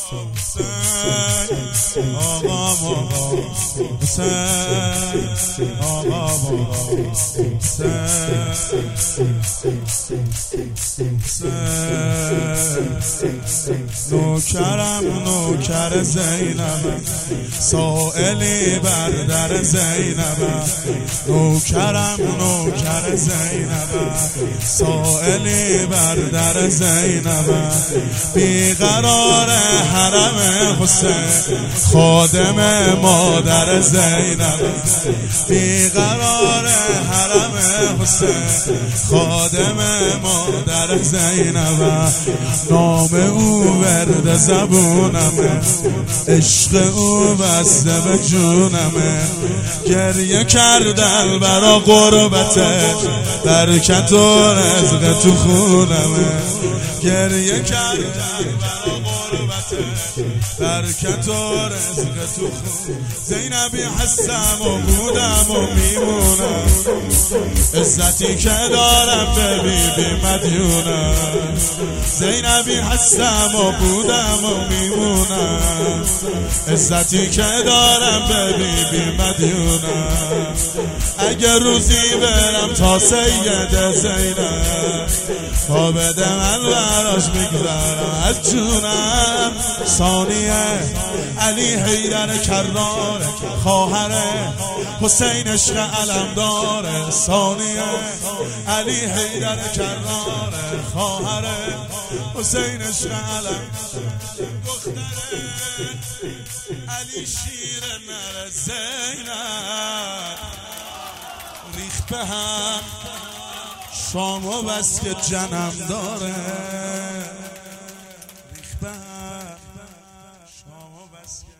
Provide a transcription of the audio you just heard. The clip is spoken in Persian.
نوکرم نوکر زینبم، سائلی بر در زینبم. نوکرم نوکر زینبم، سائلی بر در زینبم. بیقرار حرم حسین، خادم مادر زینبم. بیقرار حرم حسین، خادم مادر زینبم. نام او ورد زبونمه، عشق او بسته به جونمه. گریه کردن برا غربته، برکت و رزق تو خونمه. گریه کردن برا غربته، برکت و رزق تو خون. زینبی هستم و بودم و میمونم، عزتی که دارم به بیبی مدیونم. زینبی هستم و بودم و میمونم، عزتی که دارم به بیبی مدیونم. اگر روزی برم تا سید زینب، تا بده من براش میگذرم از جونم. ثانیه علی حیدر کرار، خواهر حسین عشق علمدار. ثانیه علی حیدر کرار، خواهر حسین عشق علم. دختر علی شیر نر زینب، ریخت به هم شام و بس که جنم داره. ریخت به هم شام و بس که